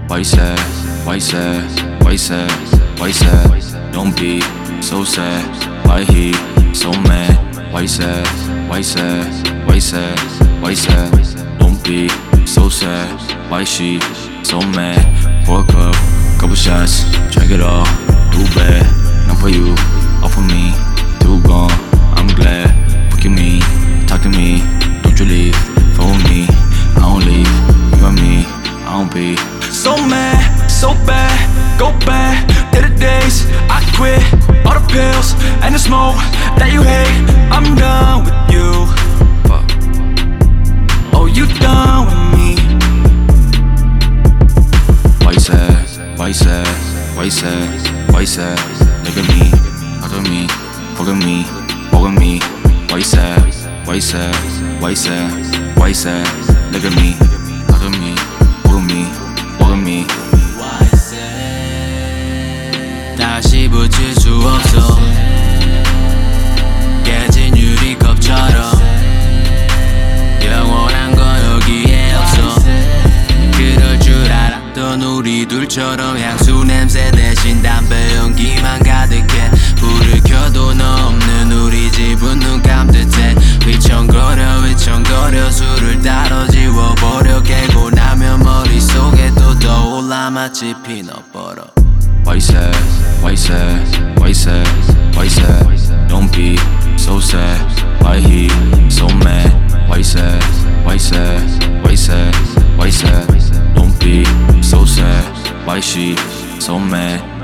Why you sad? Why you sad? Why you sad? Why you sad? Don't be so sad. Why he so mad? Why you sad? Why you sad? Why you sad? Why you sad? Don't be so sad. Why she so mad? Pour a cup, couple shots, drink it all. Too bad, not for you, all for me. Too gone, I'm glad. Fuck you mean, talk to me. Don't you leave, for me. I don't leave, you got me, I don't be so mad, so bad, go back to the days I quit, all the pills and the smoke that you hate. I'm done with you. Oh, you done with me. Why you sad? Why you sad? Why you sad? Why you sad? Look at me, talk to me, fuck with me, walk with me. Why you sad? Why you sad? Why you sad? Why you sad? Look at me, talk to me, walk with me, walk with me. 다시 붙일 수 없어 깨진 유리컵처럼 영원한 건 여기에 없어 그럴 줄 알았던 우리 둘처럼 향수 냄새 대신 담배 연기만 가득해 불을 켜도 너 없는 우리 집은 눈 감듯해 휘청거려 술을 따로 지워버려 깨고 나면 머릿속에 또 떠올라 마치 피넛버터. Why you sad? Why you sad? Why you sad? Why you sad? Don't be so sad. Why he so mad? Why you sad? Why you sad? Why you sad? Why you sad? Don't be so sad. Why she so mad?